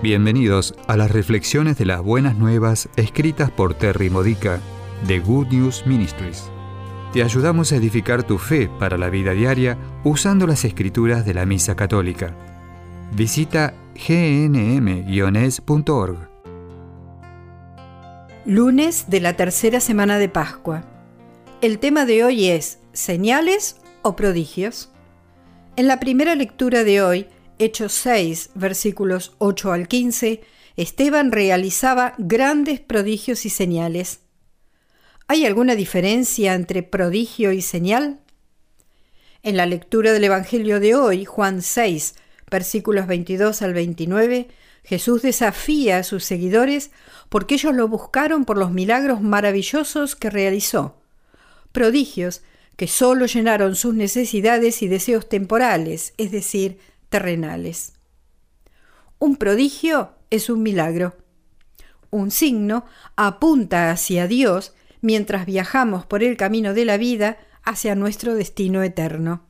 Bienvenidos a las reflexiones de las buenas nuevas escritas por Terry Modica de Good News Ministries. Te ayudamos a edificar tu fe para la vida diaria usando las escrituras de la Misa Católica. Visita gnm-es.org. Lunes de la tercera semana de Pascua. El tema de hoy es ¿señales o prodigios? En la primera lectura de hoy, Hechos 6, versículos 8 al 15, Esteban realizaba grandes prodigios y señales. ¿Hay alguna diferencia entre prodigio y señal? En la lectura del Evangelio de hoy, Juan 6, versículos 22 al 29, Jesús desafía a sus seguidores porque ellos lo buscaron por los milagros maravillosos que realizó, prodigios que solo llenaron sus necesidades y deseos temporales, es decir, terrenales. Un prodigio es un milagro. Un signo apunta hacia Dios mientras viajamos por el camino de la vida hacia nuestro destino eterno.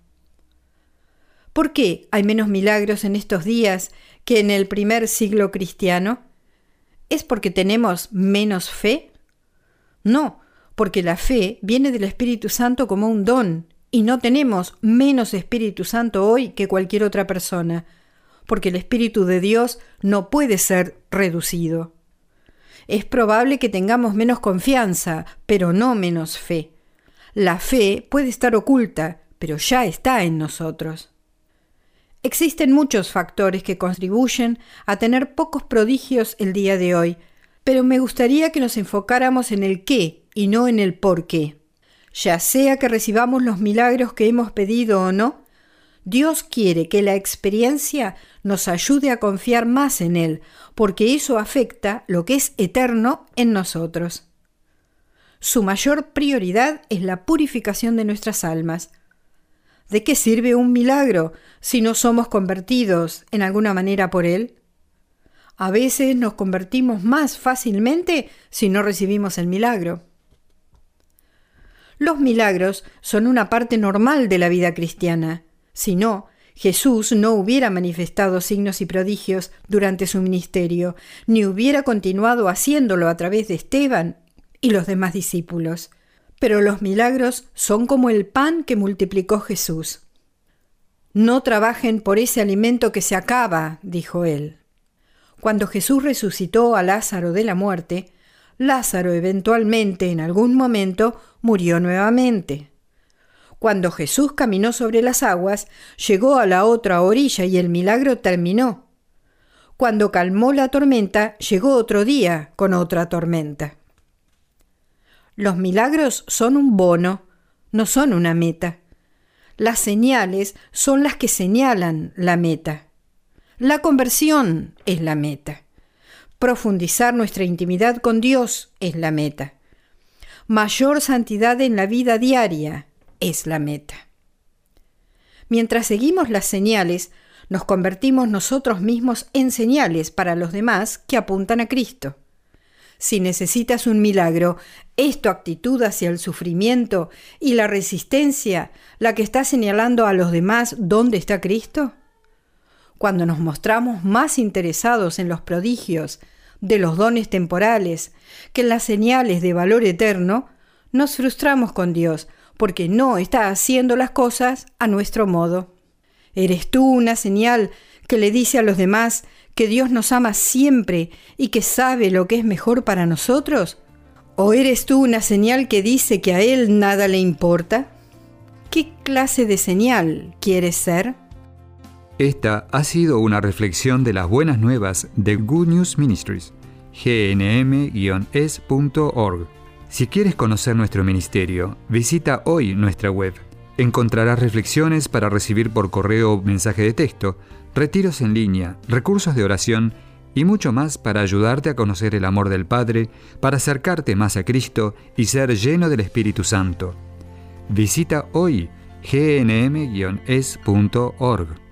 ¿Por qué hay menos milagros en estos días que en el primer siglo cristiano? ¿Es porque tenemos menos fe? No, porque la fe viene del Espíritu Santo como un don, y no tenemos menos Espíritu Santo hoy que cualquier otra persona, porque el Espíritu de Dios no puede ser reducido. Es probable que tengamos menos confianza, pero no menos fe. La fe puede estar oculta, pero ya está en nosotros. Existen muchos factores que contribuyen a tener pocos prodigios el día de hoy, pero me gustaría que nos enfocáramos en el qué y no en el por qué. Ya sea que recibamos los milagros que hemos pedido o no, Dios quiere que la experiencia nos ayude a confiar más en Él, porque eso afecta lo que es eterno en nosotros. Su mayor prioridad es la purificación de nuestras almas. ¿De qué sirve un milagro si no somos convertidos en alguna manera por Él? A veces nos convertimos más fácilmente si no recibimos el milagro. Los milagros son una parte normal de la vida cristiana. Si no, Jesús no hubiera manifestado signos y prodigios durante su ministerio, ni hubiera continuado haciéndolo a través de Esteban y los demás discípulos. Pero los milagros son como el pan que multiplicó Jesús. No trabajen por ese alimento que se acaba, dijo él. Cuando Jesús resucitó a Lázaro de la muerte, Lázaro eventualmente, en algún momento, murió nuevamente. Cuando Jesús caminó sobre las aguas, llegó a la otra orilla y el milagro terminó. Cuando calmó la tormenta, llegó otro día con otra tormenta. Los milagros son un bono, no son una meta. Las señales son las que señalan la meta. La conversión es la meta. Profundizar nuestra intimidad con Dios es la meta. Mayor santidad en la vida diaria es la meta. Mientras seguimos las señales, nos convertimos nosotros mismos en señales para los demás que apuntan a Cristo. Si necesitas un milagro, ¿es tu actitud hacia el sufrimiento y la resistencia la que está señalando a los demás dónde está Cristo? Cuando nos mostramos más interesados en los prodigios de los dones temporales que en las señales de valor eterno, nos frustramos con Dios porque no está haciendo las cosas a nuestro modo. ¿Eres tú una señal que le dice a los demás que Dios nos ama siempre y que sabe lo que es mejor para nosotros? ¿O eres tú una señal que dice que a Él nada le importa? ¿Qué clase de señal quieres ser? Esta ha sido una reflexión de las buenas nuevas de Good News Ministries, gnm-es.org. Si quieres conocer nuestro ministerio, visita hoy nuestra web. Encontrarás reflexiones para recibir por correo o mensaje de texto, retiros en línea, recursos de oración y mucho más para ayudarte a conocer el amor del Padre, para acercarte más a Cristo y ser lleno del Espíritu Santo. Visita hoy gnm-es.org.